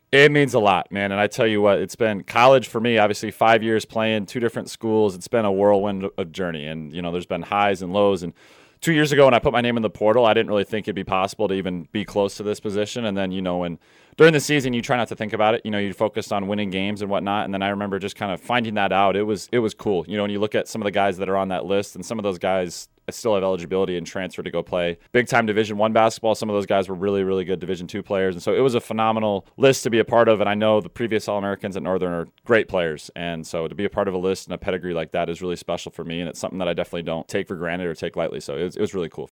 It means a lot, man. And I tell you what, it's been college for me, obviously 5 years playing, two different schools. It's been a whirlwind of journey. And, there's been highs and lows. And 2 years ago when I put my name in the portal, I didn't really think it'd be possible to even be close to this position. And then, when during the season you try not to think about it, you focused on winning games and whatnot. And then I remember just kind of finding that out. It was cool. When you look at some of the guys that are on that list, and some of those guys still have eligibility and transfer to go play big time Division 1 basketball. Some of those guys were really, really good Division 2 players. And so it was a phenomenal list to be a part of. And I know the previous All-Americans at Northern are great players. And so to be a part of a list and a pedigree like that is really special for me. And it's something that I definitely don't take for granted or take lightly. So it was really cool.